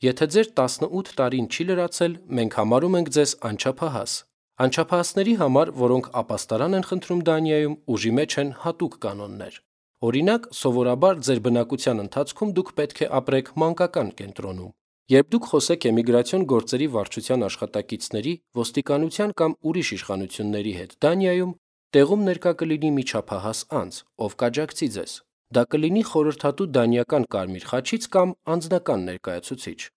Եթե ձեր 18 տարին չի լրացել, մենք համարում ենք ձեզ անչափահաս։ Անչափահասների համար, որոնք ապաստարան են խնդրում Դանիայում, ուժի մեջ են հատուկ կանոններ։ Օրինակ, սովորաբար ձեր բնակության ընթացքում դուք պետք է ապրեք մանկական կենտրոնում։ Երբ դուք խոսեք էմիգրացիոն գործերի վարչության աշխատակիցների, ոստիկանության կամ ուրիշ իշխանությունների հետ Դանիայում, տեղում ներկա կլինի մի չափահաս անձ, ով կաջակցի ձեզ։ Դա կլինի խորհրդատու դանիական կարմիր խաչից կամ անձնական ներկայացուցիչ։